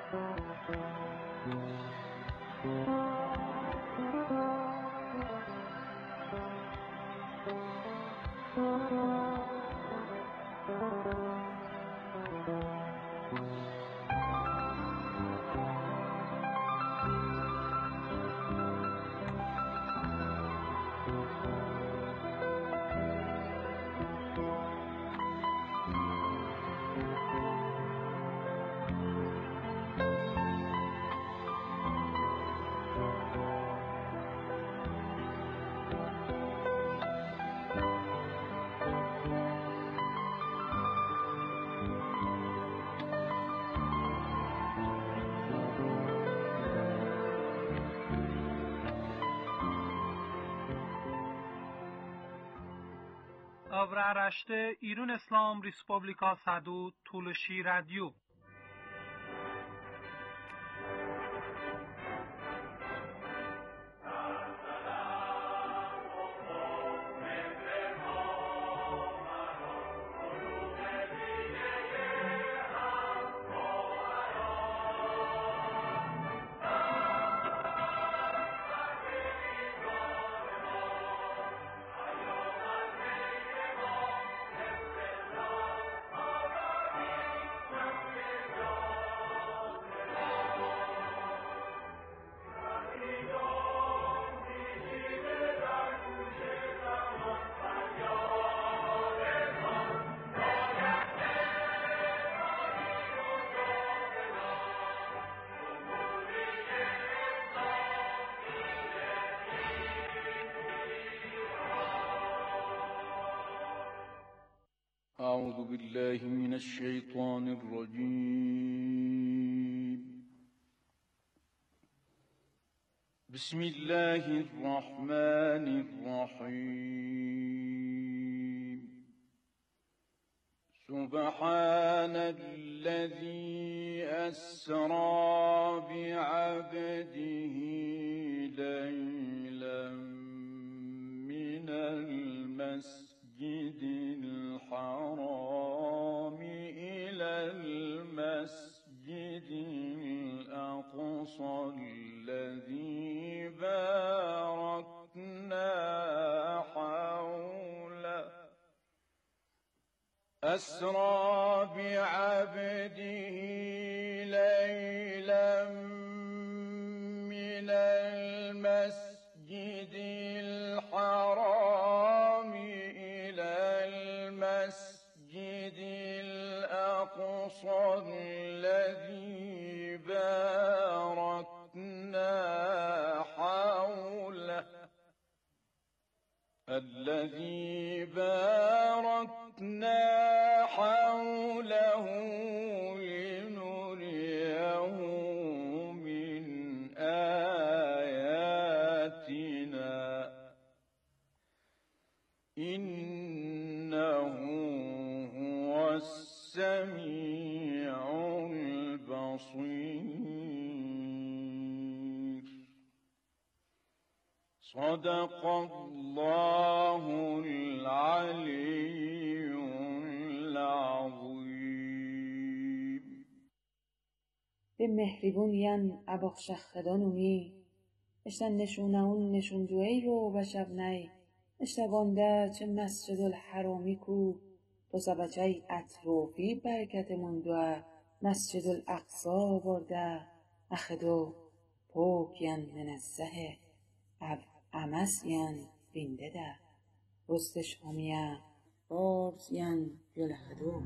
Avraaraşte İran İslam Respublika Sadu Tulshi Radio. أعوذ بالله من الشيطان الرجيم. بسم الله الرحمن الرحيم. سبحان الذي أسرى بعبده ليلا من المسجد الحرام إلى المسجد الأقصى الذي باركنا حوله. أسرى بعبده ليلا من المسجد الحرام إلى المسجد الأقصى الذي باركنا حوله لنريه من آياتنا إنه هو السميع البصير. صدق الله العلي العظيم. به مهریبونین اباخشخدانومی اشتن نشوناون نشونجوی رو بشبنی اشتبانده چه مسجد الحرامی کو تو سبچه اطرافی برکت مندوه مسجد الاقصا برده اخدو پوکین منزه او امسین بینده ده رستش همیه بارزین جلهدو.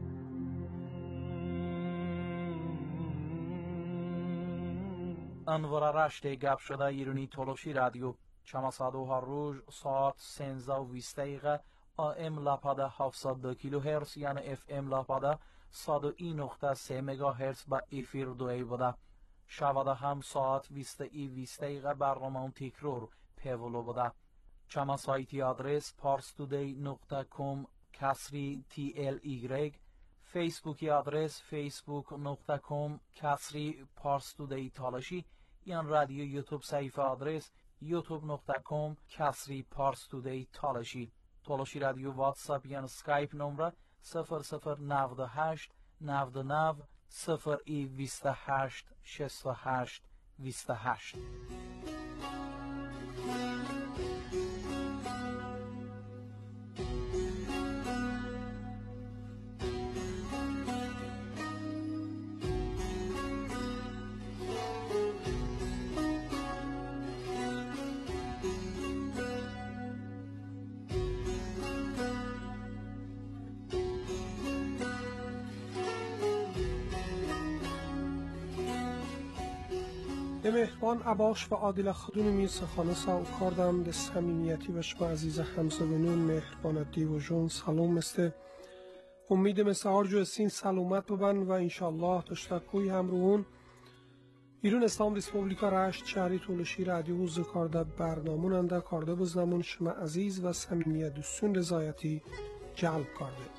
انوارا گپ شده ایرانی تولوشی رادیو چماسادو هر روز ساعت 13:20 AM لاپاده 702 کیلوهرتز یعنی FM لاپاده 101.3 مگاهرتز با افیر دوی بوده. شواده هم ساعت 20:20 برنامه تکرار پیولو بوده. چما سایتی آدرس parstoday.com /TLY، فیسبوکی آدرس facebook.com /parstoday تالاشی، یا رادیو یوتیوب صفحه آدرس youtube.com /parstoday تالاشی. تالاشی رادیو واتساپ یا اسکایپ نمره 0098 99 028 68 28. به مهربان عباش و عادل خودونمی سخانه ساو کردم به صمیمیتی و شما عزیز همزبانون مهربان دیو جون سلام است. امید مسهار جو سین سلامت ببن و انشالله تشتکوی همروون ایران اسلام ریسپوبلیکا رشت شهری تولشی رادیو حوزه کارده برنامون انده کارده بزنمون شما عزیز و صمیمیت دوستون رضایتی جلب کرده.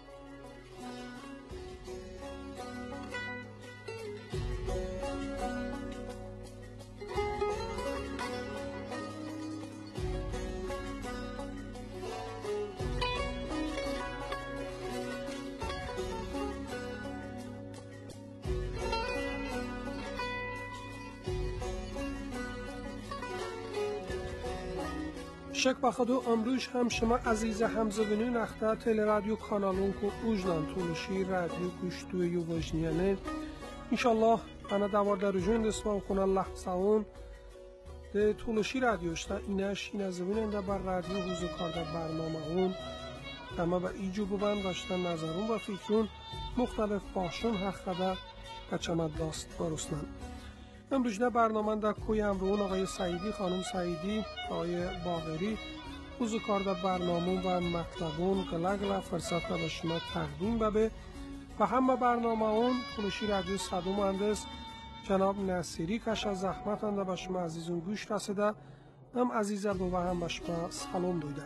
شک بخدو امروز هم شما عزیز همزبانون اخته تل رادیو کانالون کو اوجنان تولشی رادیو گوشتوی و وجنیانه انشالله انا دوار در جون دسما خونه لحظه اون ده تولشی رادیوشتا اینش این زمین ده بر رادیو حوزه کارده برنامه اون اما با ایجو ببن داشتن نظرون و فکرون مختلف باشون حق ده بچمت داست برسنن. امروز نه برنامه در کوی امرون آقای سعیدی، خانم سعیدی، آقای باقری حوزه کارده برنامه و مطلبون گلگل فرصت به شما تقدیم ببه و همه برنامه اون تولشی رادیو صدو مهندس جناب نصیری کش از زحمت انده به شما عزیزون گوش رسیده هم عزیزه دو و هم به شما سلام دویده.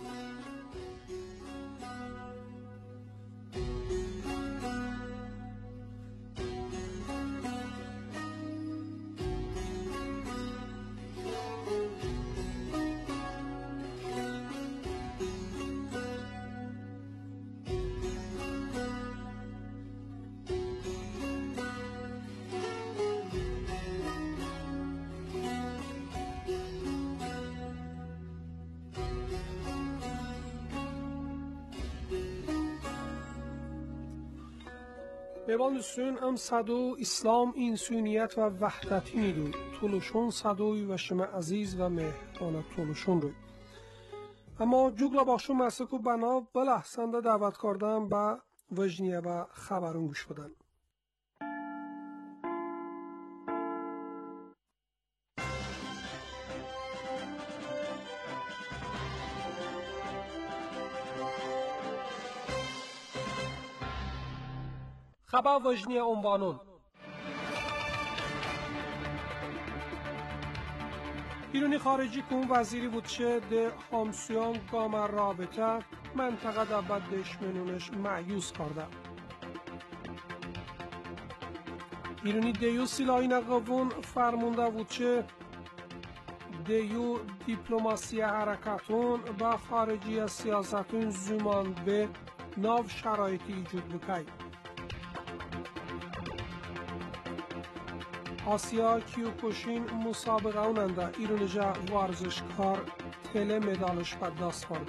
بیوان دوستون ام صدو اسلام انسانیت و وحدتی نیروی تولشون صدوی و شما عزیز و مهربان تولشون روی اما جوگلا باشون مسکو بنا بلحسنده دعوت کردم با وجنیه و خبرون گوش بدن. خبر وجنیه عنوانون ایرانی خارجی کن وزیری بود چه ده همسویان گام رابطه منطقه ده بد دشمنونش معیوز کرده. ایرانی دیو سلاحی نقوون فرمونده بود چه دیو دیپلماسی حرکتون با خارجی سیاستون زمان به ناو شرایطی ایجود بکی. آسیا کیوکوشین مسابقه اوننده ایرانجا ورزشکار تله مدالش به دست برده.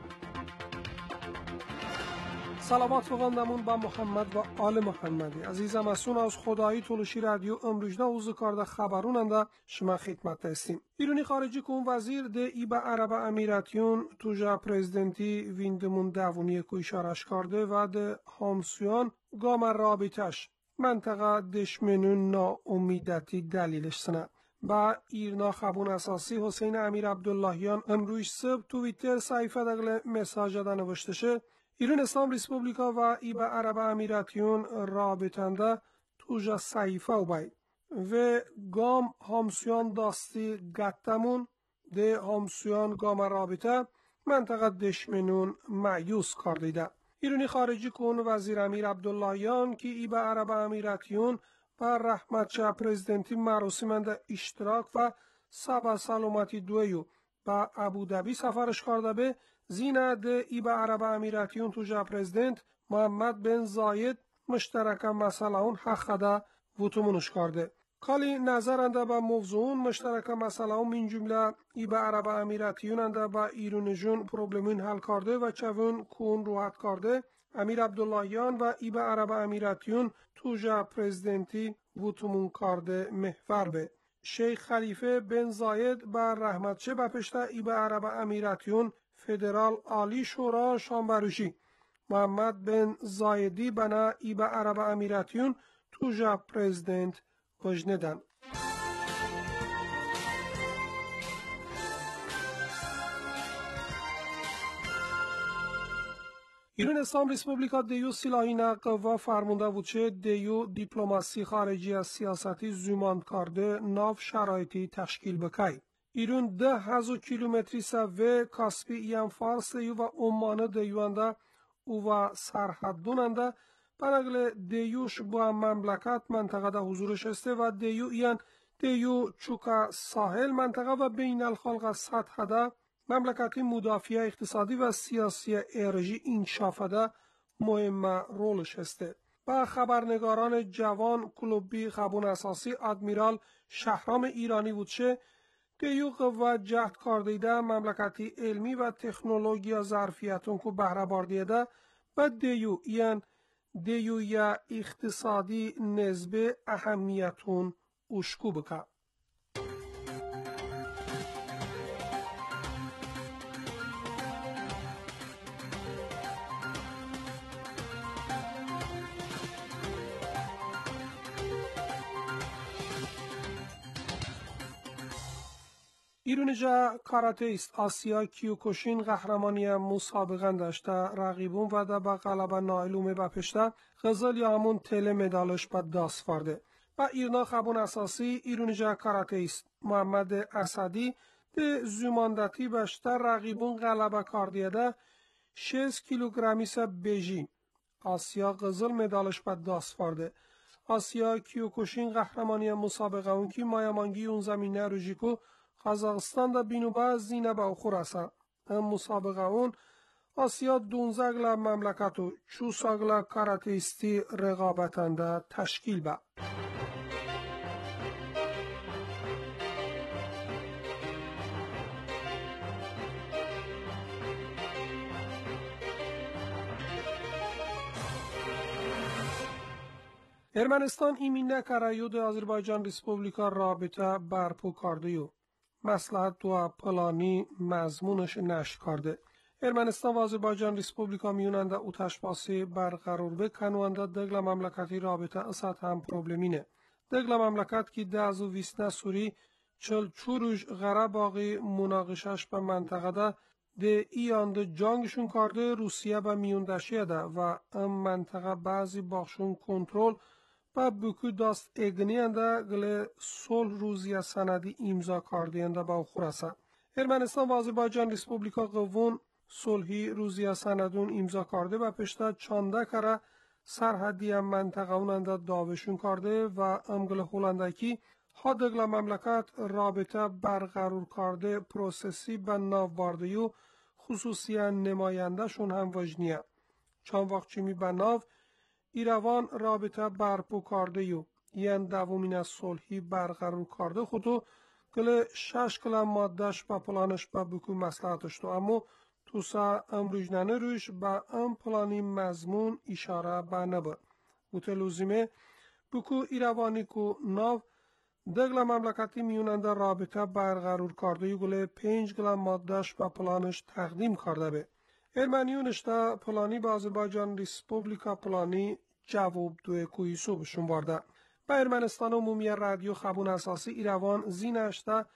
سلامات بخواندمون با محمد و آل محمدی عزیزم اسون از خدایی تولشی رادیو امروزنا حوزه کارده خبروننده شما خدمت هستیم. ایرانی خارجی کن وزیر ده ای به عرب امیراتیون توجا پرزیدنتی ویندمون دوونی کو اشارش کرده و ده همسویان گام رابطش منطقه دشمنون ناامیدتی دلیلش سنه. با ایرنا خبون اساسی حسین امیر عبداللهیان امروز صبح توییتر صحیفه دقل مساج ده نوشته شه ایران اسلام ریسپوبلیکا و ای به عرب امیراتیون رابطنده توجا صحیفه و باید و گام همسویان داستی گتمون ده همسویان گام رابطه منطقه دشمنون معیوز کردیده. ایرانی خارجی کن وزیر امیر عبداللهیان که ای به عرب امیراتیون و رحمت شاه پرزیدنتی مراسمند اشتراک و سبا سلامتی دویو با ابودبی سفرش کرده به زینه ده ای به عرب امیراتیون توجا پرزیدنت محمد بن زاید مشترک مسئلهون حقدا وتمونش کرده. کالی نظرنده به موضوعون مشترک مسئلهون من جمله ای به عرب امیراتیون با ایران جون پروبلمون حل کرده و چون کون روحت کرده امیر عبداللهیان و ای به عرب امیراتیون توجه پرزیدنتی وتمون کرده محور به. شیخ خلیفه بن زاید بر رحمت شه بپشته ای به عرب امیراتیون فدرال عالی شورا شانبروشی محمد بن زایدی بنا ای به عرب امیراتیون توجه پرزیدنت وجندن. ایران اسلام ریسپوبلیکا دیو سیلاهی قوا فرمونده بود چه دیو دیپلماسی خارجی از سیاستی زوماند کرده ناو شرایطی تشکیل بکی. ایران 10,000 کیلومتری سوه کاسپی ایم فارس دیو و عمان دیوانده و سرحدوننده برنگل دیوش با مملکت منطقه ده حضورش استه و دیو این دیو چوکا ساحل منطقه و بین الخلق سطح ده مملکتی مدافع اقتصادی و سیاسی ارژی انکشافده مهم رولش استه. با خبرنگاران جوان کلوبی خبون اساسی ادمیرال شهرام ایرانی بودشه دیو قوه جهد کاردیده مملکتی علمی و تکنولوژیا ظرفیتون که بهره باردیده و دیو این دیو یا اقتصادی نسبه اهمیتون اشکو بکن. ایرونجا کاراتیست آسیا کیوکوشین قهرمانی مسابقه داشته رقیبون و ده با غلبه نایلومه بپشته غزل یا همون تله مدالش با داست فرده. و ایرنا خبون اساسی ایرونجا کاراتیست محمد اسدی ده زوماندتی بشته رقیبون غلبه کاردیده 6 کیلوگرمی سه بیجی. آسیا غزل مدالش با داست فرده. آسیا کیوکوشین قهرمانی مسابقه اون کی مایامانگی اون زمینه روژیکو قزاقستان دا بینوبا زینه با اخور است. مسابقه اون آسیا 12 مملکت و 4 کاراتیستی رقابتنده تشکیل با. ارمنستان ایمینه کرایود آذربایجان ریسپوبلیکا رابطه برپو کردیو. مصلحت و پلانی مضمونش نشر کرده. ارمنستان و آذربایجان ریسپوبلیکا میوننده او تشباسی برقرار بکنونده دگل مملکتی رابطه اسد هم پروبلمینه. دگل مملکت که 10 سوری چل چوروش غره باقی مناقشش به منطقه ده ایانده جانگشون کرده روسیه به میوندشیه ده و ام منطقه بعضی باخشون کنترل و بکو داست اگنینده گل صلح روزی سندی امضا کردینده با خورسه. ارمنستان و آذربایجان ریسپوبلیکا قوون صلحی روزی سندون امضا کرده و پشتا چانده کره سرحدی منطقه اوننده داوشون کرده و امگل هولندکی ها دگل مملکت رابطه برقرار کرده پروسسی به ناو خصوصی نماینده شون هم وجنیه. چند وقت چیمی به ناو ایروان رابطه برپو کرده یو یعن دومین از صلحی برقرار کرده خودو گل 6 کلا مادهش با پلانش با بکو مصلحتش تو اما توسا امروجنانه روش با ام پلانی مضمون اشاره با نبه و تلوزیمه بکو ایروانی کو ناو دگل مملکتی میوننده رابطه برقرار کرده یو گل 5 کلا مادهش با پلانش تقدیم کرده به ارمنیونش دا پلانی با آذربایجان ریسپوبلیکا پلانی جواب دوی کویسو بشون برده. با ارمنستان عمومی رادیو خبون اساسی ایروان زینش دا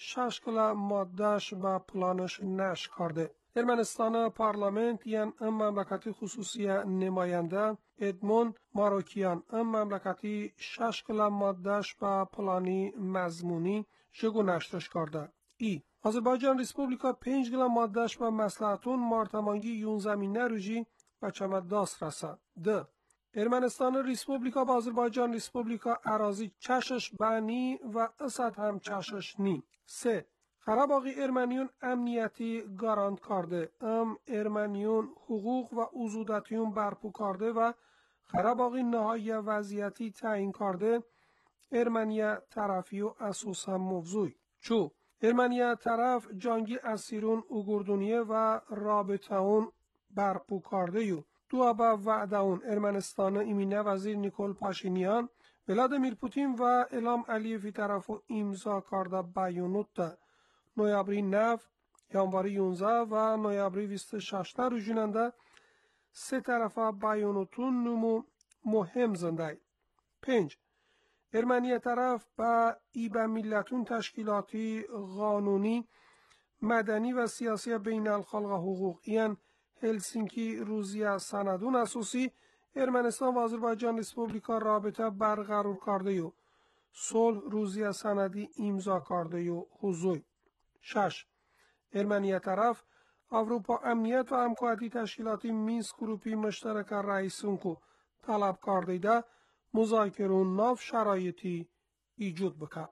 6 کلا مادهش با پلانش نشر کرده. ارمنستان پارلمنت یعن مملکتی خصوصی نماینده ادمون ماروکیان مملکتی 6 کلا مادهش با پلانی مضمونی جگو نشرش کرده. ای آذربایجان ریسپوبلیکا 5 کلا مادهش با مصلحتون مارتمانگی یون زمینه روژی و چمد داست رسه. د ارمنستان ریسپوبلیکا با آذربایجان ریسپوبلیکا اراضی چشش بانی و اسد هم چشش نی. 3 قره‌باقی ارمنیون امنیتی گارانت کرده. ارمنیون حقوق و عضودتیون برپو کرده و خراباقی نهایی وضعیتی تعیین کرده ارمنیه طرفی و اساسا موضوعی. چو ارمنیه طرف جانگی اسیرون اگردونیه و رابطه اون برپو کرده یو. دو با وعده اون ارمنستان ایمینه وزیر نیکول پاشینیان ولادیمیر پوتین و الهام علیفی طرفو امضا کرده بیانات نویابری 9 январи 11 و نویابری 26 رو جننده سه طرفه بیاناتون نمو مهم زنده. 5. ارمنیه طرف با ایبا ملتون تشکیلاتی قانونی مدنی و سیاسی بین الخلق حقوق یعنی هلسینکی روزیه سندون اساسی ارمنستان و آذربایجان ریسپوبلیکا رابطه برقرار کرده و صلح روزیه سندی امضا کرده و حضور. 6. ارمنیه طرف اروپا امنیت و همکاری تشکیلاتی مینسک گروپی مشترک رئیسون کو طلب کرده ده مذاکره و نو شرایطی ایجاد بکن.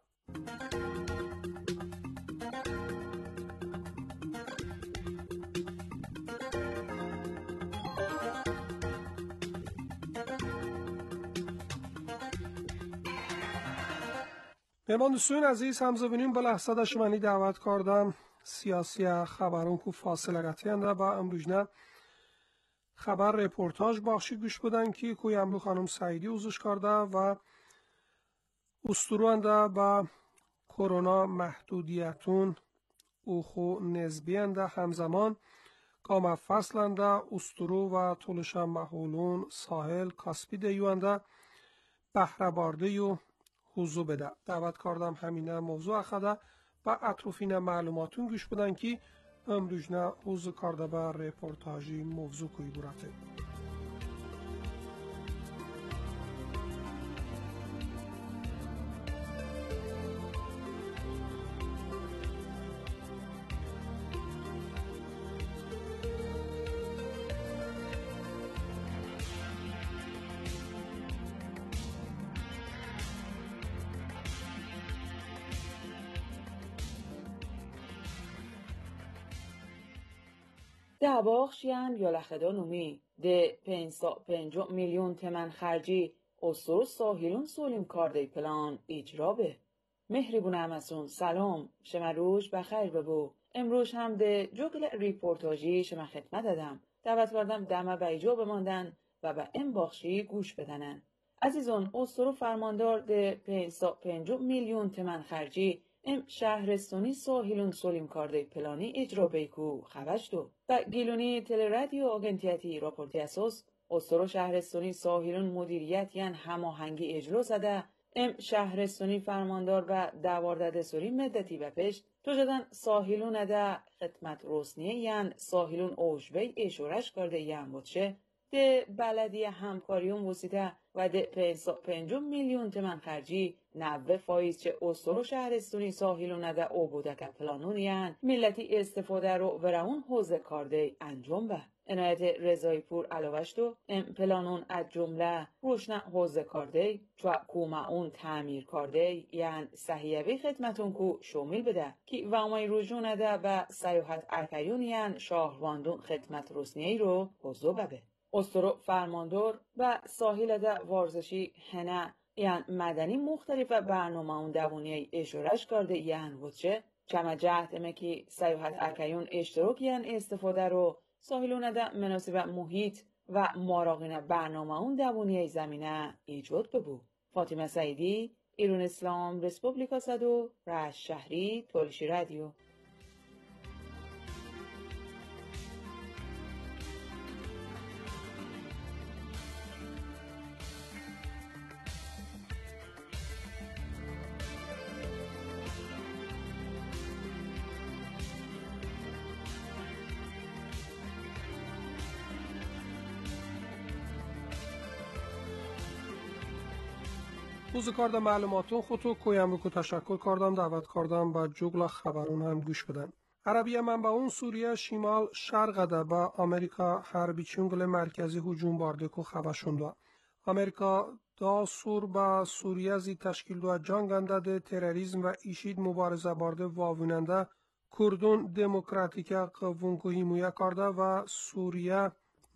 مهمان دوستان عزیز همزبانیم به لحظه داشتمانی دعوت کردم سیاسی خبرون کو فاصله گتینده با امروزنه خبر رپورتاج بخشی گوش بدن که کوی امرو خانم سعیدی اوزش کرده و استرونده با کرونا محدودیتون او خو نسبینده همزمان کام فصلنده استرو و طولش محولون ساحل کاسپی دیوانده بهره بارده و حضور بده. دعوت کردم همینه موضوع اخده و اطرافین معلوماتون گوش بدن که امروزنه حضور کرده به رپورتاجی موضوع کوی براته. ده باخشیان یولخدا نومی ده 5 میلیون تمن خرجی اصور ساحلون سولیم کارده پلان اجرا به. مهربون همسون سلام شما روش بخیر ببو. امروز هم ده جگل ریپورتاجی شما خدمت دادم. دعوت کردم دمه به ایجا بماندن و به این باخشی گوش بدنن. عزیزان اصور فرماندار ده 5 میلیون تمن خرجی ام شهرستانی ساحلون سولیم کارده پلانی اجرا بیکو خبش دو. و گیلونی تلرادیو آگنتیتی راپورتی اساس استرو شهرستانی ساحلون مدیریت یعن هماهنگی اجرا زده ام شهرستانی فرماندار و دوارده سوری مدتی و پشت تو جدن ساحلون ده خدمت رسنیه یعن ساحلون اوشبی اشورش کرده یعن بودشه ده بلدی همکاریون وسیده و ده 5 میلیون تمن خرجی 90% چه استرو شهرستانی ساحلون نده او بوده که پلانونیان ملتی استفاده رو ورون حوزه کارده انجام به. عنایت رضایی پور علاوش دو ام پلانون از جمله روشن حوزه کارده چو کومه اون تعمیر کارده یعن صحیحه خدمتون کو شامل بده که وامای رجوع نده و سیاحت ارکیون یعن شاهرواندون خدمت رسنیه رو حوزه بده. استرو فرماندار و ساحل ده ورزشی هنه یعن مدنی مختلف برنامه اون دوونیه اشارش کرده یعن وچه چمه جهتمه که سیاحت ارکیون اشتراک یعن استفاده رو ساحلون ده مناسب محیط و مراقین برنامه اون دوونیه زمینه ایجاد ببو. فاطمه سعیدی ایران اسلام ریسپوبلیکا صدو رشت شهری تولشی رادیو. روز کردم معلوماتون خودتو کویم رو که تشکر کردم دعوت کردم با جگل خبرون هم گوش بدن. عربیه منبعون سوریه شمال شرق ده با امریکا حربی چنگل مرکزی هجوم بارده که خبرشون دو. امریکا دا سور با سوریه زی تشکیل دو جنگنده ده تروریسم و ایشید مبارزه بارده واویننده کردون دموکراتیک قوون که حمایه کرده و سوریه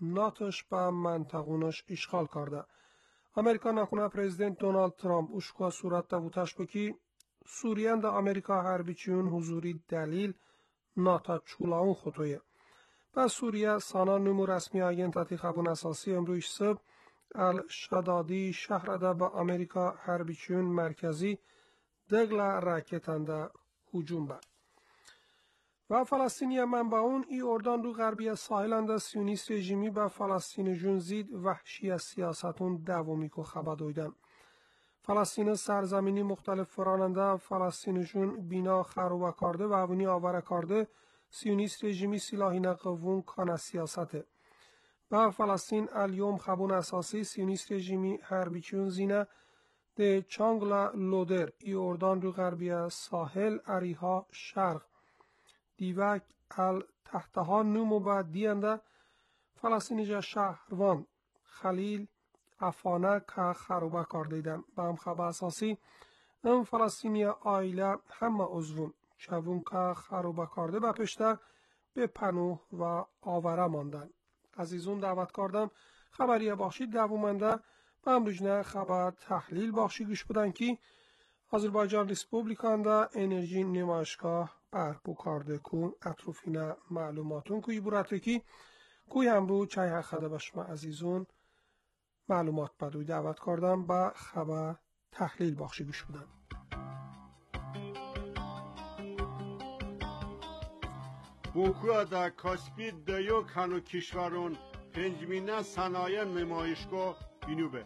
ناتش به منطقونش اشغال کرده. Amerika nakuna prezident Donald Trump ushbu suratda bu tashbiki Suriyan da Amerika hərbiçinin huzuri dəlil NATO çulaun xotoye. و سوریه سانا نمو رسمی آگنتاتی خبون اساسی امروز صبح الشدادی شهر ده با امریکا هربیچون مرکزی دگل راکتنده هجوم بر. و فلسطینی منبعون ای اردان رو غربی ساحلنده سیونیست رژیمی به فلسطین جون زید وحشی سیاستون دوامی که خبر دویدن. فلسطین سرزمینی مختلف فراننده فلسطین جون بینا خروبه کرده و اونی آوره کرده سیونیست رژیمی سلاحی نقوون کانه سیاسته. با فلسطین الیوم خبون اساسی سیونیست رژیمی هربیچون زینه ده چانگلا لودر ای اردان رو غربی ساحل اریها شرق دیوک تحتها نومو با دینده فلسطینی جا شهروان خلیل افانه که خروبه کردیدن. با هم خبر اساسی ام فلسطینی آیله همه عضوون چوون که خروبه کرده به پشته به پنوه و آوره ماندن. عزیزون دعوت کردم خبری باشید دوومنده و امروجنه خبر تحلیل باشی گوش بودن که آذربایجان ریسپوبلیکانده انرژی نمایشگاه برپو کرده کن اطروفین معلوماتون کوی برات کی کوی همرو چای حخده باشم عزیزون معلومات بدوی دعوت کردم با خبر تحلیل باشی گوش بودن. بوکو دا کاسپی دیو کانو کشورون پنجمینه صنایع نمایشگاه بینوبه.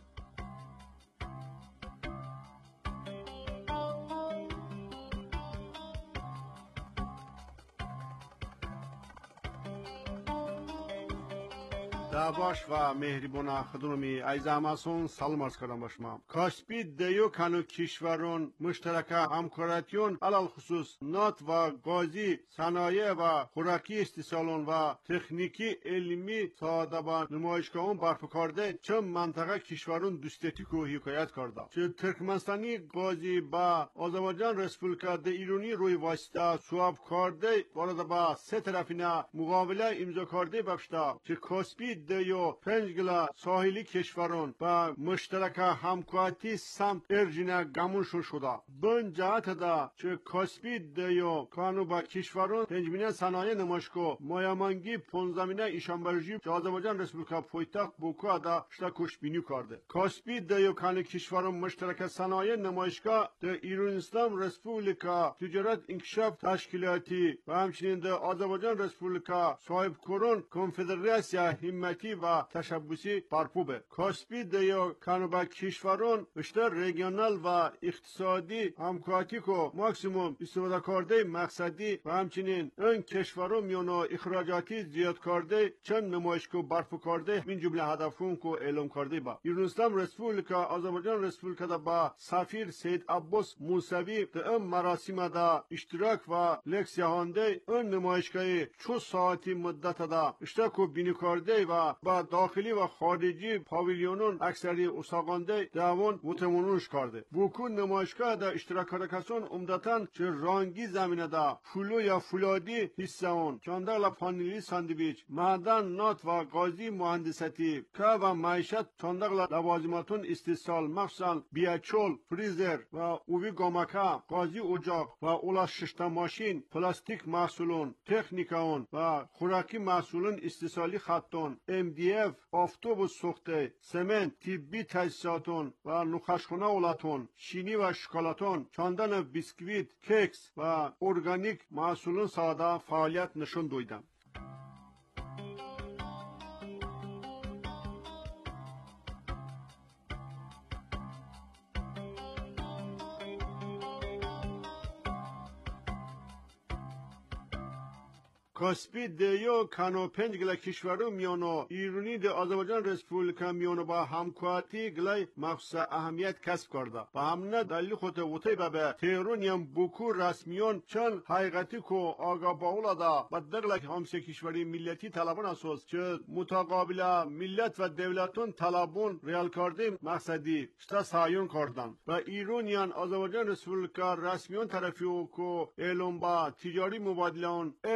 باش و مهربان خدمتی عزیز همسون سلام عرض کردم باشم. کاسپی دیو کانو کشورون مشترکه همکاریون علل خصوص نات و گازی صنایع و خوراکی استیصالون و تکنیکی علمی ساده با نمایشگاهون برپا کرده چه منطقه کشورون دوستیتی کو حکایت کرده. چه ترکمنستانی گازی با آذربایجان رسپوبلیکا ده ایرانی روی واسطه سواب کرده وارد با سه طرفینه مقابله امضا کرده باشده. چه کاسپی دیو پنجگلا ساحلی کشورون با مشترک همکاری سمت ارجینه گمونشون شده. بن جهت دا چه کاسپی دیو کانو با کشورون پنجمینه صنایع نمایشگاه مایامانگی پونزمینه ایشانبرژی که آذربایجان رسپوبلیکا پایتخت بوکو دا شتا کشبینی کرده. کاسپی دیو کانو کشورون مشترک صنایع نمایشگاه ده ایران اسلام رسپوبلیکا تجارت انکشاف تشکیلاتی و همچنین ده آذربایجان رسپوبلیکا صاحب کرون کنفدراسیا همتی و تشبوسی برپوبه. کاسپی دیو کانو با کشورون اشتر ریگیونال و اقتصادی همکاری کو ماکسیموم استفاده کرده مقصدی و همچنین این کشورون میانو اخراجاتی زیاد کرده چند نمایشگاه برپا کرده من جمله هدفون کو اعلام کرده با ایران اسلام رسپوبلیکا آذربایجان رسپوبلیکا با سفیر سید عباس موسوی در این مراسم دا اشتراک و لکسیهانده این نمایشگاه چو ساعتی مدت دا اشتراک بینی کرده و با داخلی و خارجی پاویلیونون اکثری اساقانده دوان متمونوش کرده. بوکو نمایشگاه دا اشتراک کردکسون عمدتاً چه رانگی زمینه دا فولو یا فولادی حصه اون چاندالا پانیلی ساندویچ معدن نات و گازی مهندستی که و معیشت چاندالا لوازماتون استیصال مخصوصاً بیاچول فریزر و اووی گامکا گازی اجاق و اولا ششتا ماشین پلاستیک محصولون تکنیکاون و خوراکی محصولون استیصالی خطون MDF آفتوبوس سوخته سمنت طبی تجهیزاتون و نخاشخونه اولاتون شینی و شکلاتون چاندن بیسکویت کیکس و ارگانیک محصولون ساده فعالیت نشون دویدن. کاسپی دیو کانو پنجگلا کشورو میانو ایرانی ده آذربایجان رسپوبلیکا میانو با همکاری گلای مخصوص اهمیت کسب کرده. با همونه دلیل خود وطی به تهرونیم بوکو رسمیون چند حقیقتی کو آگا باولا دا با دقلک همسه کشوری ملیتی طلبان اساس چه متقابل ملت و دولتون طلبون ریال کرده مقصدی شتا سعیون کردن. و ایرانیان آذربایجان رسپوبلیکا رسمیون طرفیو کو اعلام با تجاری مبادله اون ارج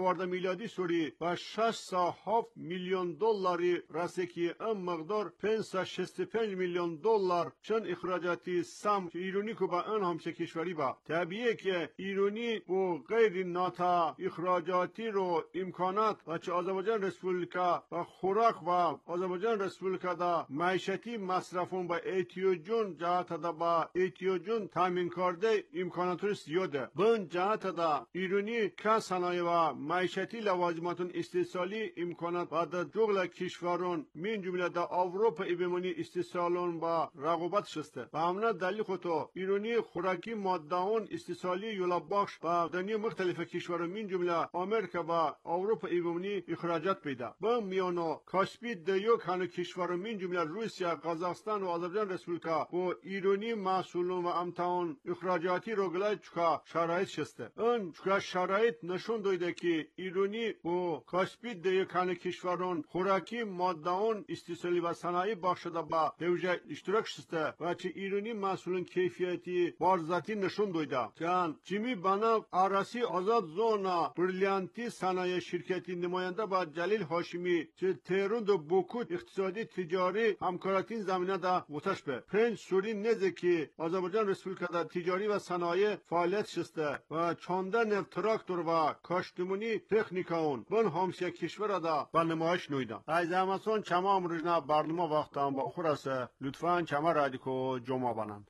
آورده میلادی سوری و 6.7 میلیون دلاری رسه که ام مقدار 565 میلیون دلار چون اخراجاتی سم که ایرانی که با ان همشه کشوری با طبیعه که ایرانی و غیر ناتا اخراجاتی رو امکانات و چه آذربایجان رسپوبلیکا و خوراک و آذربایجان رسپوبلیکا دا معیشتی مصرفون با ایتیوجون جهت دا با ایتیوجون تامین کرده امکانات رو زیاده بن جهت دا ایرانی که صنایع و معیشتی لوازماتون استحصالی امکانات و دا جغل کشورون من جمله دا اروپا ایبمانی استحصالون با رقابت شسته و همنا دلیل خودتو ایرانی خوراکی مادهون استحصالی یولا بخش و دنیا مختلف کشورون من جمله آمریکا و اروپا ایبمانی اخراجات پیدا با میانو کاسپی دیو کانو کشورون من جمله روسیه قزاقستان و آذربایجان رسپوبلیکا و ایرانی محصولون و امتحان اخراجاتی رو گلای چکا شرایط شسته اون چکا شرایط نشون دویده که ایرانی و کاسپی دیو کانو کشورون خوراکی مادهون استحصالی و صنایع بخشده با دوجه اشتراک شسته و چه ایرانی محصولون کیفیتی بارزاتی نشون دویده چند جیمی بنا آراسی آزاد زونا بریلیانتی صنایع شرکتی نماینده با جلیل هاشمی چه تهران و بوکوت اقتصادی تجاری همکاراتین زمینه دا وتش به پنج سوری نزه که آذربایجان رسپوبلیکا دا تجاری و صنایع فعالیت شسته و چانده نفت تراکتور و کاشتمونی تکنیکاون بن همسیه کشور دا با نمایش نویدن از امسان چما امروزنا برنامه وقتا با خورسه لطفاً چما رادیکو جمعه بانند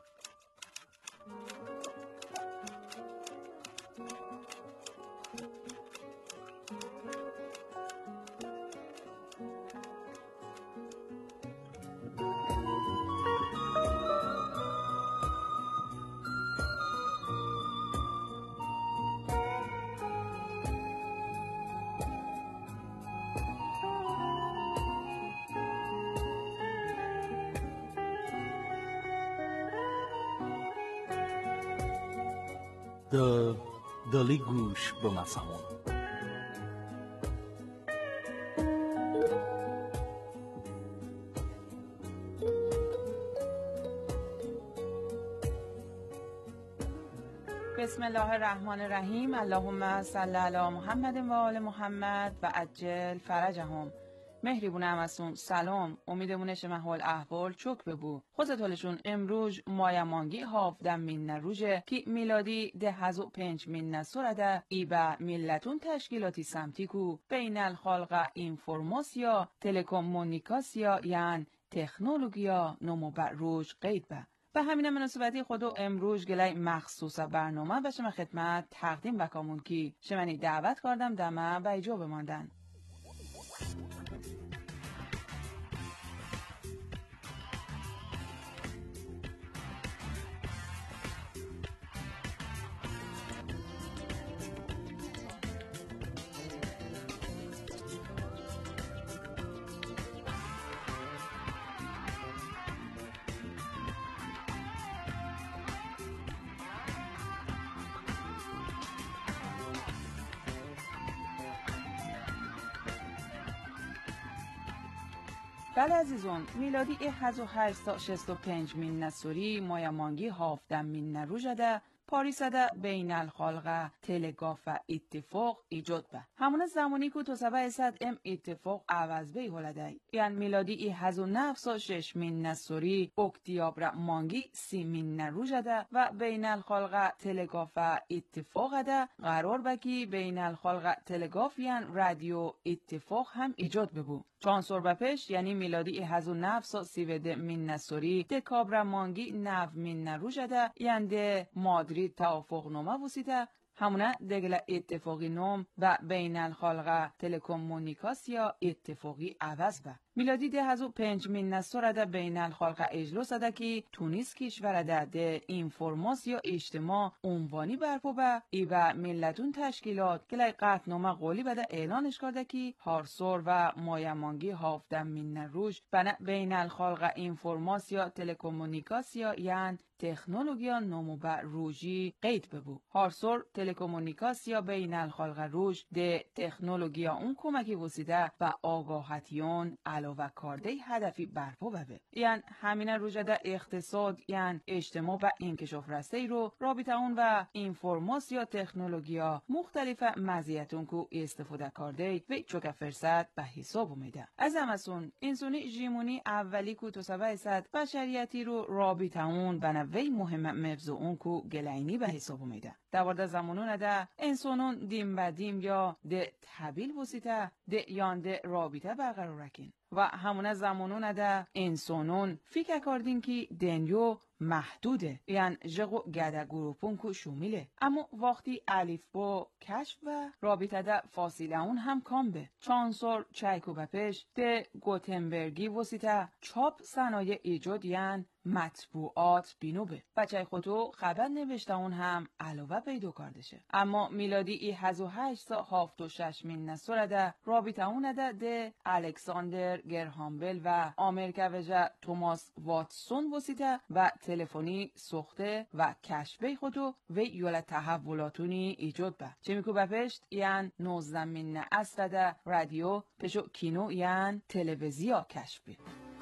دلی گوش بمسمون بسم الله الرحمن الرحیم. اللهم صل علی محمد و آل محمد و عجل فرجهم. مهریبونه همسون سلام، امیدمونه شما حال احوال چوک ببو. خوزتالشون امروز مایمانگی هافدم من نروژه که میلادی 2005 من نسورده ای به ملتون تشکیلاتی سمتیکو بین الخلق اینفورماسیا تلکومونیکاسیا یعن تکنولوژیا نمو بر روش قید به همین مناسبتی خودو امروز گلای مخصوص برنامه و شما خدمت تقدیم بکامون کی شمانی دعوت کردم دمه و ایجا بماندن. بله عزیزون، میلادی 1865 من نسوری مایمانگی هافدم من نروژده پاریسده بین الخلق تلگاف اتفاق ایجاد به همون زمانی که تو سبه صد ام اتفاق عوض بی هلده یعنی میلادی 1906 من نسوری اکتیابر مانگی 30 من نروژده و بین الخلق تلگاف اتفاق ده قرار بکی بین الخلق تلگاف یعنی رادیو اتفاق هم ایجاد ببو چند سال بپش یعنی میلادی 1932 من نسوری دکابر مانگی 9 من نروژده یعنی ده مادرید توافق نامه وسیده همونه دگل اتفاقی نام و بین الخلق تلکومونیکاسیا اتفاقی عوض به میلادی 2005 من نسورده بین الخلق اجلو سده که تونیس کشورده ده اینفورماسیا اجتماع عنوانی برپو به ای و ملتون تشکیلات گلی قطعنامه قولی بده اعلانش کرده که هارسور و مایمانگی هافدم من نروژ بین الخلق اینفورماسیا تلکومونیکاسیا یعنی تکنولوژیا نمو بر روژی قید ببو. هارسور تلکومونیکاسیا بین الخلق روژ ده تکنولوژیا اون کمکی وسیده و آگاهتیون علاوه کارده هدفی برپا ببه. یعنی همین روژده اقتصاد یعنی اجتماع و انکشاف رسته رو رابطه اون و اینفورماسیا تکنولوژیا مختلف مزیتون کو استفاده کرده و چوکا فرصت به حساب اومده. از همسون انسانی جیمونی اولی کو تو سبایست بشریتی رو رابطه اون به نوعی مهم موضوع اون کو گلینی به حساب اومده. در زمانون ده انسانون دیم و دیم یا ده تبیل وسیطه ده یان ده رابطه برقرار رکن و همون زمانون ده انسانون فکر کردین که دنیو محدوده یعنی جگو گده گروپون کو شومیله. اما وقتی الف با کشف و رابطه ده فاصله اون هم کم به چند سال چایکو بپش ده گوتنبرگی وسیطه چاپ صنایع ایجاد یعنی مطبوعات بینو به بچه خودو خبر نوشته اون هم علاوه پیدا کردشه. اما میلادی ای 1876 من نسوره ده رابطه اون ده الکساندر گرهامبل و آمریکا وجه توماس واتسون وسیطه و تلفنی سخته و کشفه خودو و یولا تحولاتونی ایجاد به چه میکو بپشت یعنی 19 من اصر ده رادیو پشو کینو یعنی تلویزیا کشفه.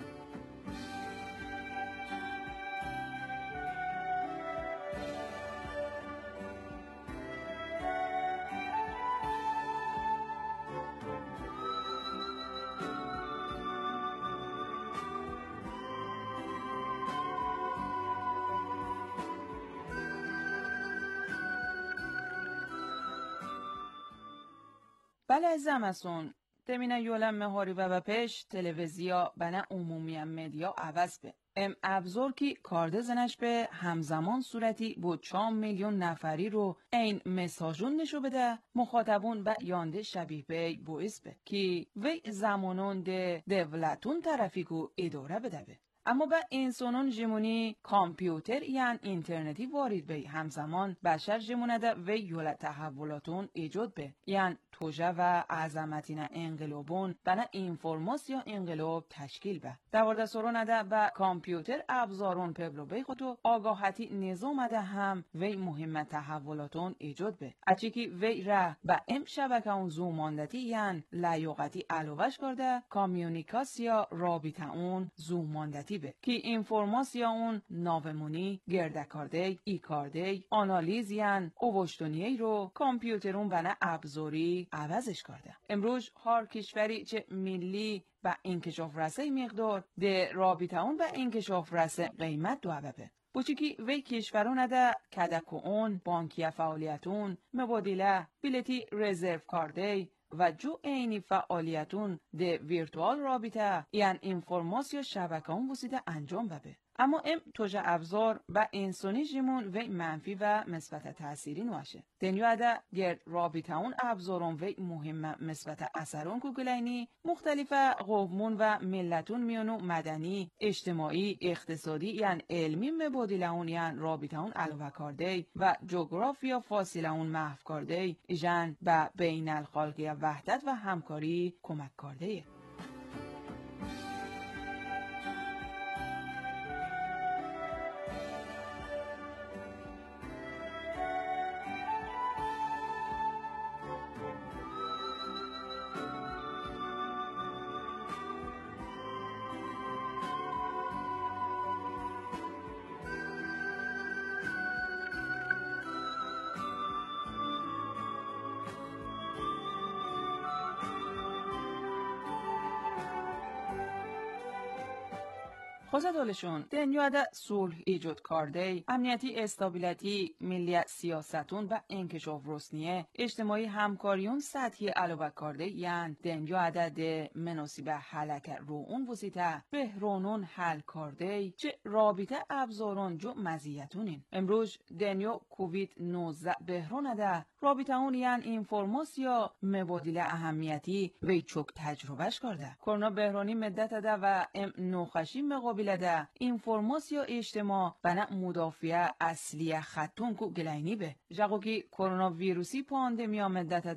بله از زمستون دمینه یولم مهاری و بپش تلویزیا بنا عمومی مدیا عوض به ابزار کی کارده زنش به همزمان صورتی با 4 میلیون نفری رو این مساجون نشو بده مخاطبون به یانده شبیه به باعث به کی وی زمانون ده دولتون طرفیگو اداره بده به. اما به انسانون جمونی کامپیوتر یعنی اینترنتی وارد به همزمان بشر جمونه ده و یولت تحولاتون ایجاد به یعنی توجه و عظمتین انقلابون بنا اینفورماسیا انقلاب تشکیل به دوارده سرون ده به کامپیوتر ابزارون پبلو به خودو آگاهتی نظام ده هم و مهم تحولاتون ایجاد به اچی که وی را به ام شبکه اون زوماندتی یعنی لیاقتی علاوش کرده کامیونیکاسیا رابطه اون زوماندتی به که اینفورماسیا اون ناومونی گردکارده ایکارده آنالیز یعنی اوشتونیه رو کامپیوترون بنا ابزاری عوضش کرده. امروز هر کشوری چه ملی با انکشاف رسه مقدار ده رابطه اون با انکشاف رسه قیمت دو عببه بوچی که وی کشورون ده کدک اون بانکی فعالیتون مبادله بیلتی رزرو کارده و جو اینی فعالیتون ده ویرتوال رابطه یعنی اینفورماسیا شبکه اون وسیده انجام ببه. اما توجه ابزار با انسانی جمون و منفی و مثبت تأثیری نواشه. دنیا ده گرد رابطه اون ابزارون و مهم مثبت اثرون کوگلینی مختلف قومون و ملتون میانو مدنی، اجتماعی، اقتصادی یعنی علمی مبادله اون یعنی رابطه اون علاوه کرده و جغرافیا فاصله اون محو کرده ایجان با بین الخلقی وحدت و همکاری کمک کرده. خوزدالشون دنیا ده صلح ایجاد کرده امنیتی استابیلیتی ملی سیاستون و انکشاف رسنیه اجتماعی همکاریون سطحی علاوه کرده یعنی دنیا عدد مناسب حلک رو اون وسیطه بهرانون حل کرده چه رابطه ابزارون جو مزیتونین. امروز دنیا کووید 19 بهران عده رابطه اون یعنی اینفورماسیا مبادله اهمیتی و چوک تجربهش کرده. کرونا بحرانی مدت ده و نوخشی مقابل ده اینفورماسیا اجتماع بنا مدافع اصلی خطون کو گلینی به. جاگو که کرونا ویروسی پاندمیا مدت ده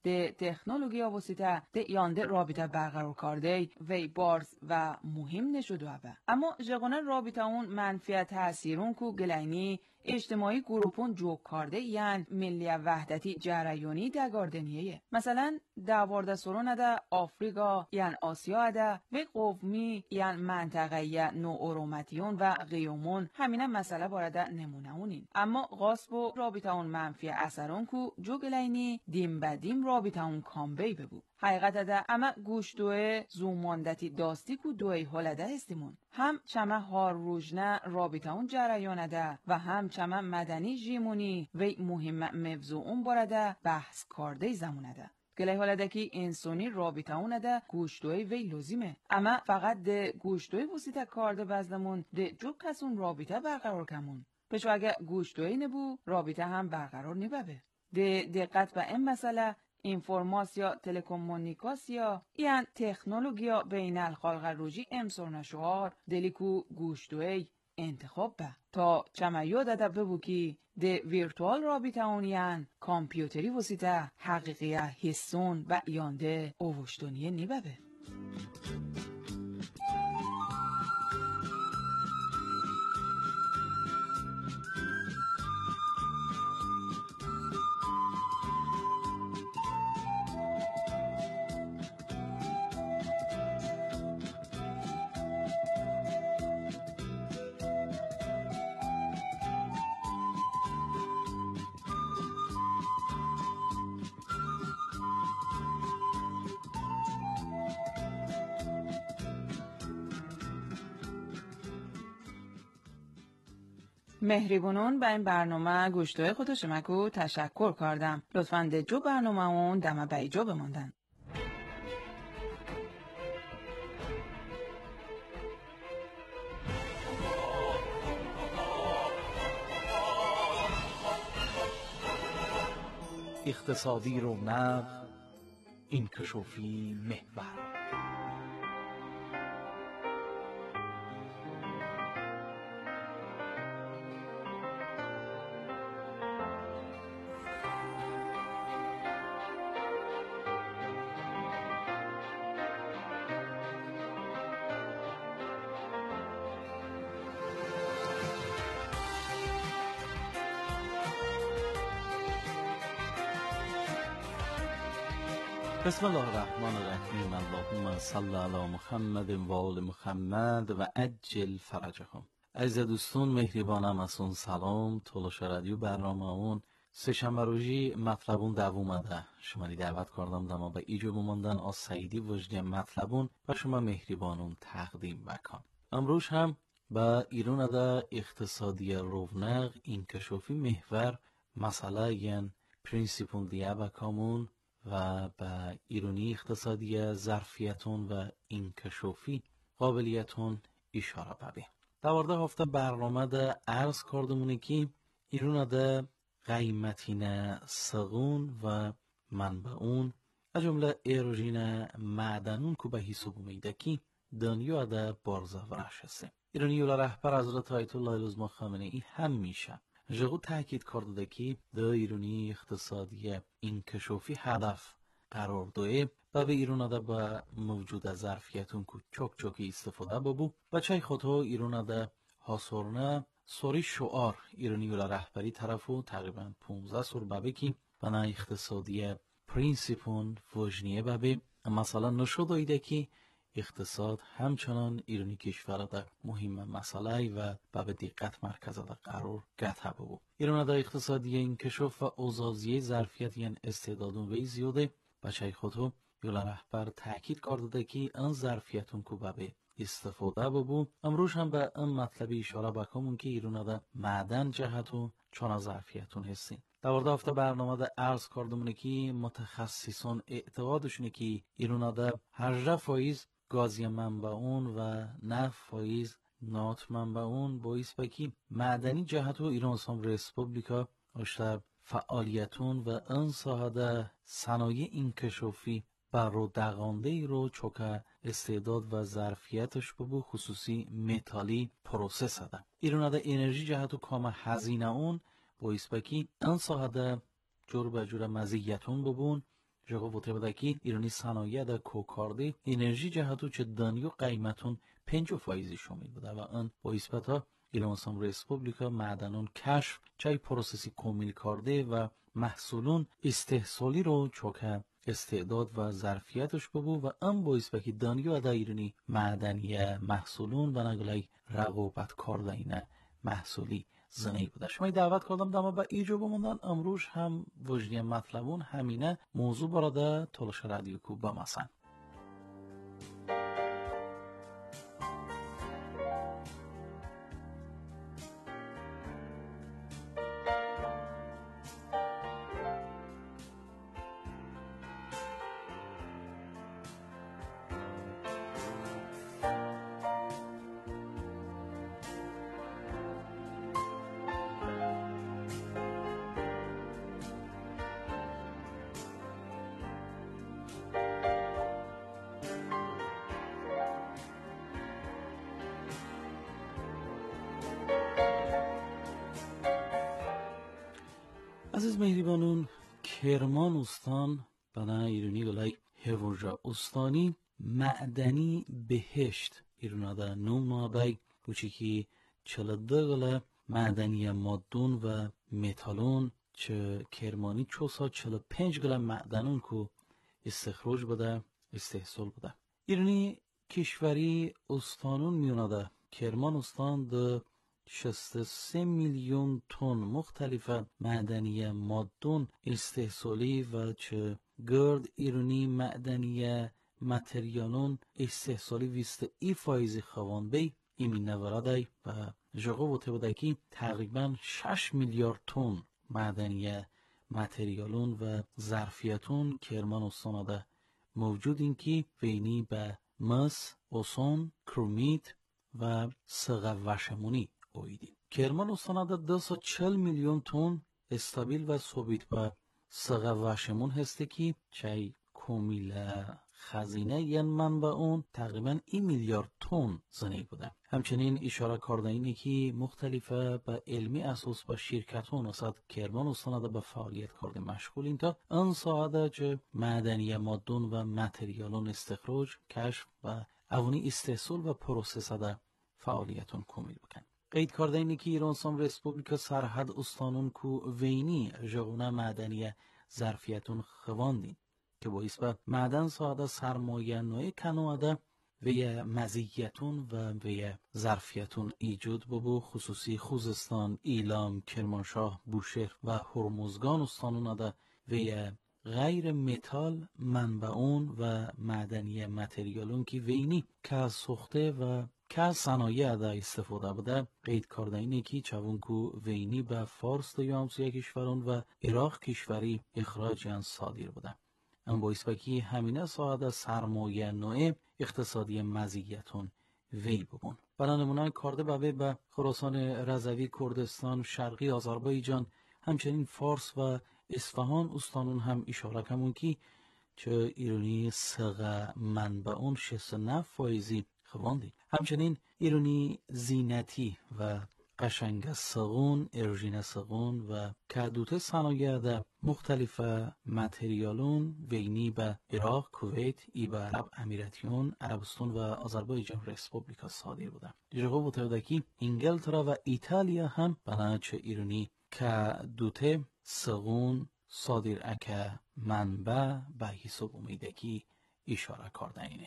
ده تکنولوژی واسطه ده یانده رابطه برقرار کرده وی بارز و مهم نشده اوه. اما جگانه رابطه اون منفیت تاثیرون کو گلینی اجتماعی گروپون جو کرده یعن ملی وحدتی جریانی دگاردنیه. مثلا دوارده سرون ده آفریقا یعن آسیا ده و قومی یعن منطقه نوعرومتیون و قیومون همینه مسئله بارده نمونه اونین. اما غاصب و رابطه اون منفی اثرون کو جو گلینی دیم بدیم رابطه اون کامبی ببو. حقیقت ده اما گوشتوه زوماندتی داستی کو دوی حالده هستیمون. هم چمه هار روژنه رابطه اون جریانه ده و هم چمه مدنی جیمونی وی مهم موضوع اون بارده بحث کرده زمونه ده. گله حالده که انسانی رابطه اونه ده گوشتوی وی لازمه. اما فقط ده گوشتوی وسیطه کرده بزدمون ده جو کسون رابطه برقرار کمون. پشو اگه گوشتوی نبو رابطه هم برقرار نبابه. ده دقت به این مسئله اینفورماسیا تلکومونیکاسیا یعن تکنولوژیا بین الخلق روژی امسور نشوار دلیکو گوشتوی انتخاب به تا چما یاد ببو که ده ویرتوال رابطه اونیان کامپیوتری وسیطه حقیقیه حسون و یانده اوشتونیه نیبه. مهریبونون به این برنامه گوشتوی خودو شمکو تشکر کردم. لطفاً ده جو برنامه اون دمه به ایجا بماندن. اقتصادی رونق انکشافی محور. بسم الله الرحمن الرحیم. اللهم صل علی محمد و آل محمد و عجل فرجهم. عزیز دوستان مهربانم ازون سلام. تلاش رادیو برنامه اون سه‌شنبه روزی مطلبون دوام اومده. شما لی دعوت کردم دما به ایجو بماندن از سعیدی وجدی مطلبون و شما مهربانون تقدیم بکن. امروز هم با ایران ده اقتصادی رونق انکشافی محور مسئله یعن پرینسیپون دیگه بکامون و به ایرانی اقتصادی ظرفیتون و انکشافی قابلیتون اشاره ببین. دوارده هفته برنامه ده عرض کردمونه که ایران ده قیمتین سغون و منبعون از جمله ایروژین معدنون که به حساب میده که دنیا ده بارزه ورش هسته. ایرانی اولا رهبر حضرت آیت الله العظمی خامنه‌ای هم میشه جگو تاکید کرده که ده ایرانی اقتصادی انکشافی هدف قرار داره و به ایران ده با موجود ظرفیتون که چوک استفاده ببو و چای خودها ایران ده حاصرنه سوری شعار ایرانی ولا رهبری طرفو تقریبا 15 سور بابه که بنا اقتصادی پرینسیپون وجنیه بابه مثلا نشو دایده که اقتصاد همچنان ایرانی کشور ده مهم مسئله و به دقت مرکز ده قرار گته ببو. ایران ده اقتصادی انکشاف و اوزازیه ظرفیت یعنی استعدادون وی زیاده بچه خودو یولا رهبر تاکید کرده که این ظرفیتون که به استفاده ببو. امروز هم به این مطلب اشاره بکنم که ایران ده معدن جهتو چون ظرفیتون هستین. دوارده هفته برنامه ده عرض کردمونه که متخصصان اعتقادشونه که ایران ده 18% گازی منبعون و 9% نات منبعون باعث بکی معدنی جهتو ایران اسلامی ریسپوبلیکا اشتر فعالیتون و این ساحه صنایع انکشافی برو دقانده ای رو چوکه استعداد و ظرفیتش ببو خصوصی متالی پروسس ده. ایران ده انرژی جهتو کام هزینه اون باعث بکی این ساحه جور به جور مزیتون ببون جگه بوده بدکی ایرانی صنایع در کوکارده انرژی جهتو چه دنیو قیمتون 5% شامل بوده و آن با اسپتا ایران ریسپوبلیکا معدنون کشف چای پروسسی کومیل کرده و محصولون استحصالی رو چوکه استعداد و ظرفیتش ببو و ام باعث بکی دانیو ادا ایرانی معدنی محصولون و نگلای رقابت کردن محصولی زنی بوده. شما دعوت کردم دما با ایجو بموندن امروز هم وجدی مطلبون همینه موضوع براده تلاش رادیو کوبا مثلا. عزیز مهربانون کرمان استان بنا ایرانی گلای هورجا استانی معدنی بهشت ایران دا نوم نابای بوچی 42 گله معدنی مادون و متالون چه کرمانی چوسا 45 گله معدنون کو استخراج بوده استحصال بوده. ایرانی کشوری استانون میوناده کرمان استان ده 63 میلیون تن مختلف معدنی مادون استحصالی و چه گرد ایرانی معدنی متریالون استحصالی ویست ای فایزی خوان بی ایمین نورادای و جاقو بوده بوده که تقریبا 6 میلیارد تن معدنی متریالون و ظرفیتون کرمان استاناده موجود این که وینی به مس، اوسون، کرومیت و سغوشمونی اویدی. کرمان استاناده 240 میلیون تن استابیل و ثابت و سغوشمون هسته که چای کمیل خزینه ین منبع اون تقریبا 1 میلیارد تن زنی بوده. همچنین اشاره کرده اینه که مختلفه به علمی اساس با شرکتون وسط کرمان استاناده به فعالیت کرده مشغول این تا ان ساعده چه معدنی مادون و متریالون استخراج، کشف و اونی استحصال و پروسس ده فعالیتون کمیل بکن. قید کرده اینه که ایران ریسپوبلیکا سرحد استانون کو وینی جغونه معدنی ظرفیتون خواندین که باعث به معدن ساعده سرمایه نوع کنواده و یه مزیتون و یه ظرفیتون ایجاد ببو خصوصی خوزستان، ایلام، کرمانشاه، بوشهر و هرمزگان استانون ده و یه غیر متال منبعون و معدنی متریالون که وینی که سخته و که صنایع ده استفاده بوده. قید کرده اینه که چون کو وینی به فارس و همسایه کشوران و عراق کشوری اخراج صادر بوده. ام باعث بکی همینه ساعده سرمایه نوع اقتصادی مزیتون وی ببون. برای نمونه کرده به خراسان رضوی کردستان، شرقی آذربایجان، همچنین فارس و اصفهان استانون هم اشاره کمون که چه ایرانی سغه منبعون 69% خواندی. همچنین ایرانی زینتی و قشنگ سغون، ارژین سغون و کدوت صنایع در مختلف متریالون وینی به عراق، کویت، ایبه عرب امیراتیون، عربستان و آذربایجان ریسپوبلیکا صادر بوده. جگه بوده که انگلترا و ایتالیا هم بناچه ایرانی کدوت سغون صادر اکه منبع به حساب امیده که اشاره کرده اینه.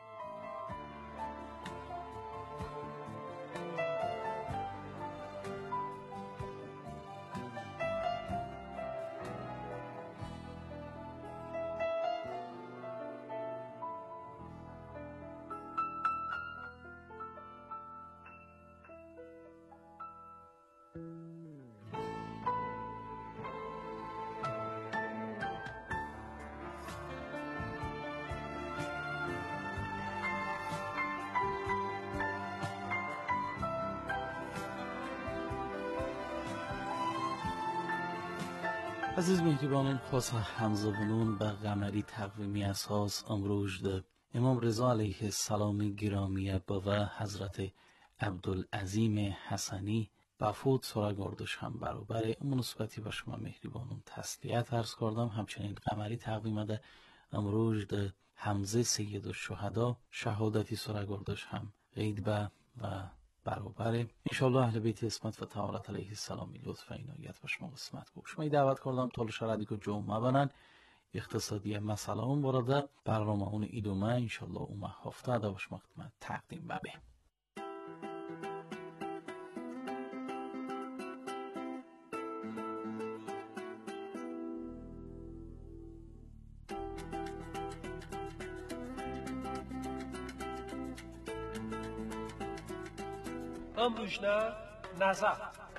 عزیز مهربانان خاص همزبانون به قمری تقویمی اساس امروز ده امام رضا علیه السلام گرامی و حضرت عبدالعظیم حسنی بفود سراگردش هم برابر مناسبتی با شما مهربانون تسلیت عرض کردم. همچنین قمری تقویم ده امروز ده حمزه سید الشهدا شهادتی سراگردش هم عید به و برابره. انشالله اهل بیت اسمت و تعالت علیه السلامی لطف و عنایت با شما قسمت بود. شما دعوت کردم طول شرعی که جمعه بنن اقتصادی مسئله اون وارده برنامه اون ایدومه انشالله اومه هفته ده با شما خدمت تقدیم ببه. امروزنه نظر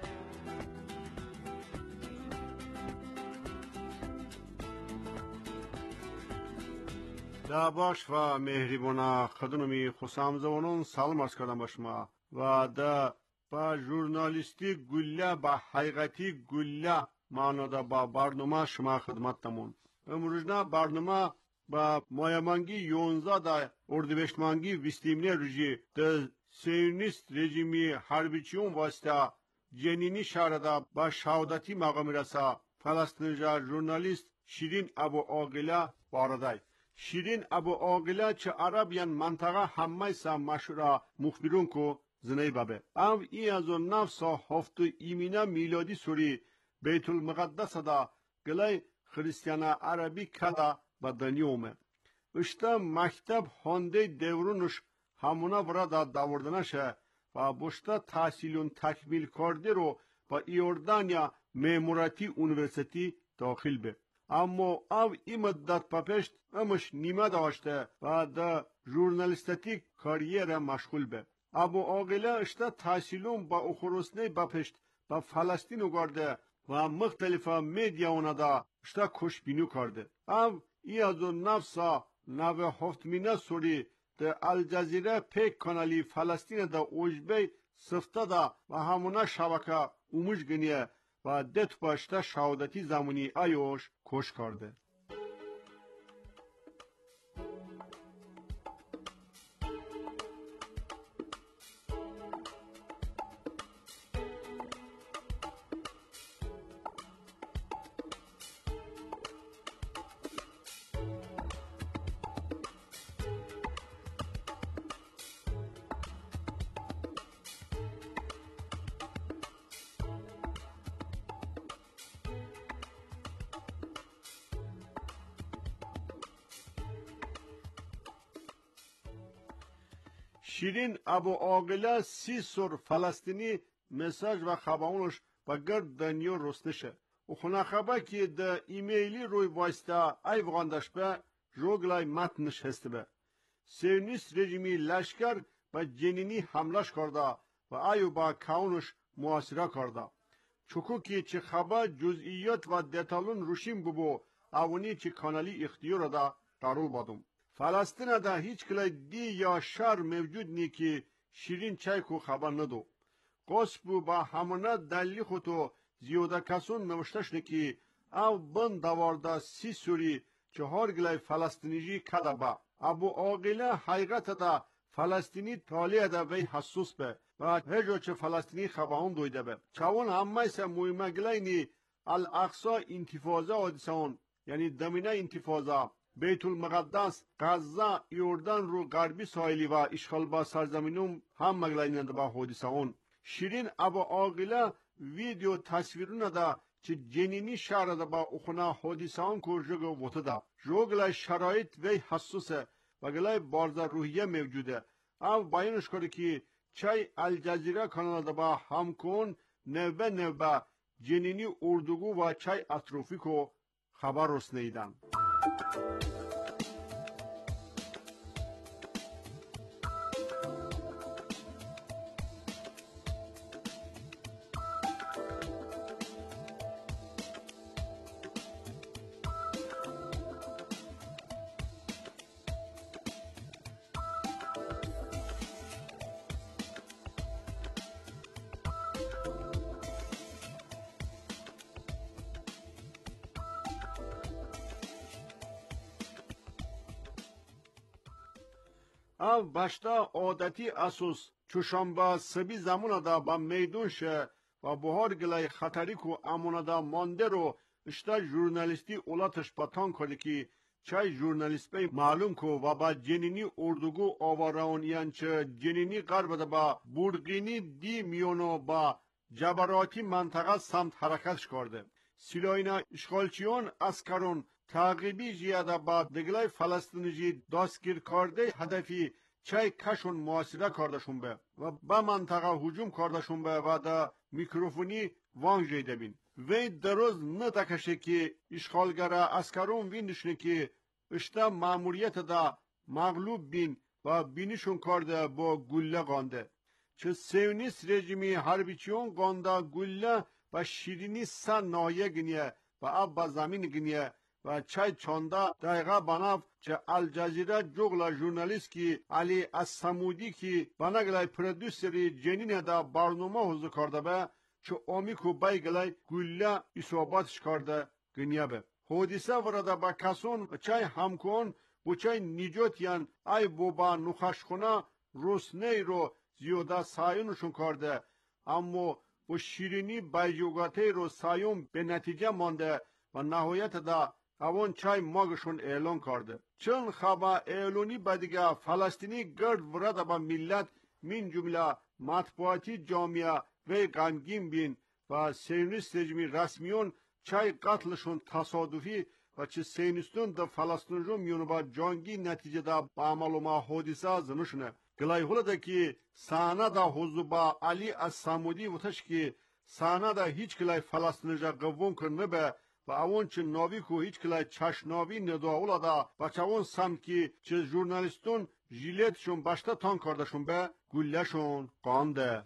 دا باش و مهربانا خدونمی خسام زوانون سلام عرض کردم با شما و دا با ژورنالیستی گله با حقیقتی گله معنا با برنامه شما خدمتتمون. امروزنا برنامه با مایمانگی 11 دا اردیبهشت مانگی 20 روزی دا سیونیست رژیمی حربیچیون واسطه جنینی شهرده با شهادتی مقام رسا فلسطینجا ژورنالیست شیرین ابو عاقله وارده. شیرین ابو عاقله چه عربیان منطقه همه سا مشهور مخبرون کو زنی بابه. او ای از نفس هفت ایمینا میلادی سوری بیت المقدس دا گلای خریستیان عربی کدا با دنیومه. اشتا مکتب هنده دورونش همونا برادا داوردنشه و بشتا تحصیلون تکمیل کرده رو با ایوردانیا میموراتی اونیورسیتی داخل به. اما او این مدت پپشت امش نیمه داشته و دا ژورنالیستیک کاریر مشغول به. ابو عاقله اشتا تحصیلون با اخرسنه بپشت با فلسطین وگرده و مختلف میدیاونا دا اشتا کشبینو کرده. او ای از نفسا نو هفتمینه سوری ده الجزیره پیک کانالی فلسطین دا اوجبی سفته دا و همونا شبکه اوموش گنیه و دت باشته شهادتی زمانی ایوش کش کرده. شیرین ابو عاقله 30 سور فلسطینی مساج و خبرونش با گرد دنیا رستشه. و خونه خبر که ده ایمیلی روی واسطه ای وغاندش به روگلای متنش هسته به. سیونیست رژیمی لشکر با جنینی حملش کرده و ایو با کونش محاصره کرده. چکو که چه خبر جزئیات و دتالون روشیم ببو اونی چه کانالی اختیار دا قرار بادم. فلسطین دا هیچ کلی دی یا شهر موجود نی که شیرین چای کو خبر ندو. قصبو با همونه دلی خودو زیاده کسون نوشتش نکی او بند دوارده 30 سوری 4 گلی فلسطینیجی کده با. ابو عاقله حقیقت دا فلسطینی تالیه دا وی حسوس به و هجو چه فلسطینی خبهون دویده به. چون همه سه مهمه گلی نی الاقصا انتفاضه حادثه یعنی دمینه انتفاضه بیت المقدس، غزه، یوردان رو غربی ساحلی و اشغال با سرزمینم هم مگلاینند با حادثه اون. شیرین ابو عاقله ویدیو تصویرونه دا چه جنینی شهر دا با اخونا حادثه اون که جگو وطه دا. جوگلای شرایط وی حسوسه و گلای بارزه روحیه موجوده. او بیانش کرده که چای الجزیره کانال دا با همکن نوه جنینی اردوگو و چای اطروفی که خبر رسنیدن. او باشتا عادتی اسوس چوشنبه سبی زمان دا با میدون شه و بهار گلای خطری کو اموندا مانده رو اشتا ژورنالیستی اولاتش پتان کرده که چای ژورنالیست به معلوم کو و با جنینی اردوگو آوارانیان چه جنینی قرب ده با بورگینی دی میونو با جبراتی منطقه سمت حرکتش کرده. سیلاینا اشغالچیون اسکرون تعقیبی زیاده با دگلای فلسطینی دستگیر کرده هدفی چای کشون محاصره کردشون به و با منطقه هجوم کردشون به و دا میکروفونی وانگ جیده بین. وی دروز نتکشه که اشغالگره اسکرون ویندشنه که اشتا ماموریت دا مغلوب بین و بینیشون کرده با گله گانده. چه سیونیست رژیمی حربیچیون گانده گله و شیرینی سن نایه گنیه و اب با زمین گنیه و چای چانده دقیقه بناف چه الجزیره جغل ژورنالیست کی علی السمودی کی بناگلای پرودوسری جنین دا برنامه حضور کرده به چه آمیکو بیگلای گله اصاباتش کرده گنیه به. حادثه ورده با کسون چای همکن و چای نجاتیان ای بوبا نخشخونه روسنی رو زیاده سایونشون کرده اما و شیرینی بیجوگاته رو سایون به نتیجه مانده و نهایت دا اوان چای ماگشون اعلان کرده. چون خواه اعلانی بدیگه فلسطینی گرد ورده با ملت من جمله مطبوعاتی جامعه و غمگین بین و سیونیست رژیمی رسمیون چای قتلشون تصادفی و چه سیونیستون دا فلسطین رو میونه با جانگی نتیجه دا با عمل و ما حادثه زنشونه. گلای حالا که سانه دا حضور با علی السمودی وتش که سانه دا هیچ کلای فلسطین جا قوون کرنه به و اون چه ناوی کو هیچ کلای چشناوی نداولا دا و چه اون سمت که چه ژورنالیستون ژیلتشون باشته تان کردشون به گلهشون قانده.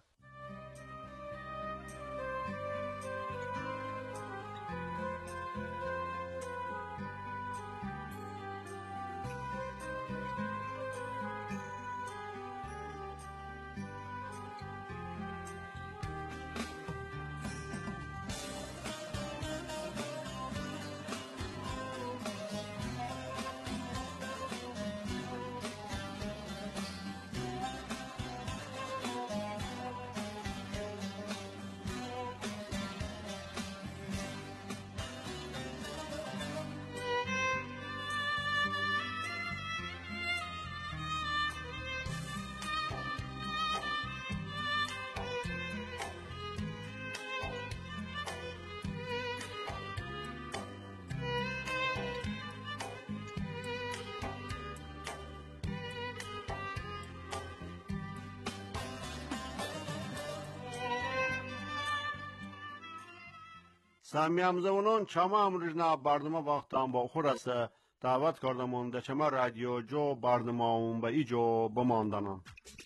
سامیامزمونون چما امروزنا برنامه وقتان با خورسته دعوت کردمون ده چما رادیو جو برنامه با ایجو بماندنم.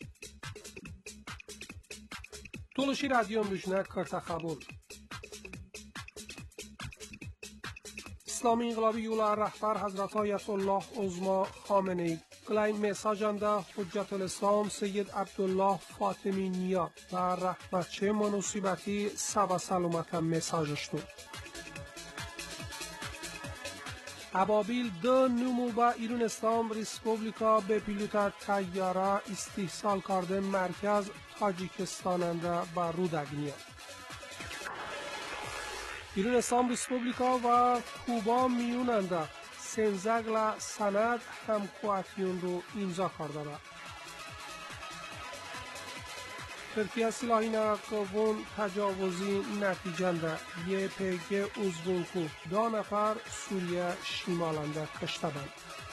تولوشی رادیو امروزنا کرتا خبر. اسلامی انقلابی یولا رهبر حضرت آیت الله عظما خامنه‌ای کلای مساجنده حجت الاسلام سید عبدالله فاطمی نیا و رحمتچه منوسیبتی سبا سلامت مساجشتون. ابابیل دو نمو با ایران اسلام ریسپوبلیکا به پیلوت تیاره استحصال کرده مرکز تاجیکستاننده با رودگنیه. ایران اسلام ریسپوبلیکا و کوبا میوننده سنزگل سند همکواتیون رو امضا کرده بود. ترکیه سلاحی نقوون تجاوزی نتیجنده یه پیگه ازبونکو 2 نفر سوریه شمالنده کشته بند.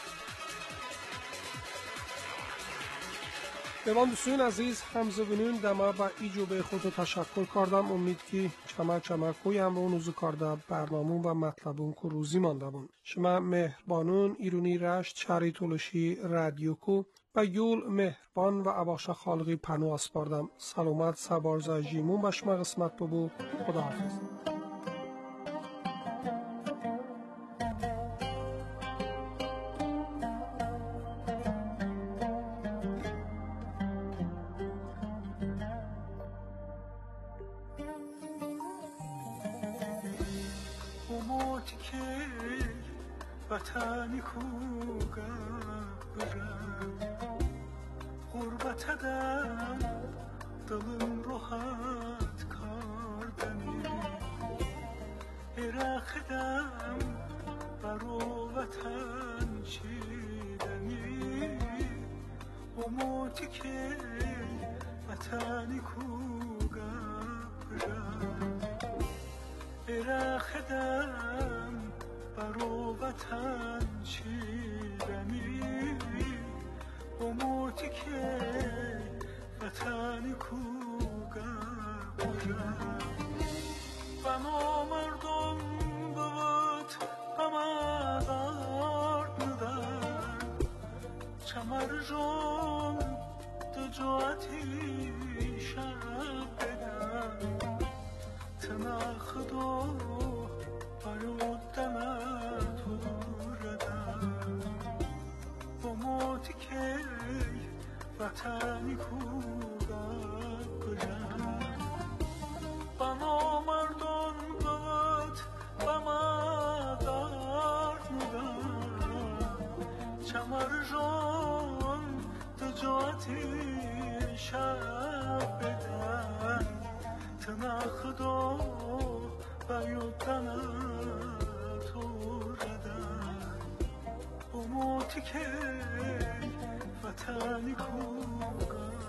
دوان دوستان عزیز همزبونون دما با ایجوبه خود تشکر کردم. امید که چما کوی هم رو نوزو کرده برنامون و مطلبون که روزی مانده بون. شما مهربانون ایرونی رشت چاری تولوشی رادیو کو و یول مهربان و عباش خالقی پنو اسپاردم. سلامت سبارزا جیمون به شما قسمت ببو. خداحافظ. وطنی کوگه برم غربت دم دلم راحت کرد رخدم برو وطن چیدمی موتی که وطنی کوگا رخدم برو وطن چیدمی موتی که وطنی کوگا بنا مردم بود بمدارد ندن چمر جون دو جواتی شب بدن تناخ دو بایودن تو ردن با موتی که وطنی کوگا کجن بنا مردم بود بمدارد ندن چمر جون دو جواتی شب بدن تناخ دو بایودن تو ردن موتی که وطنی کوگا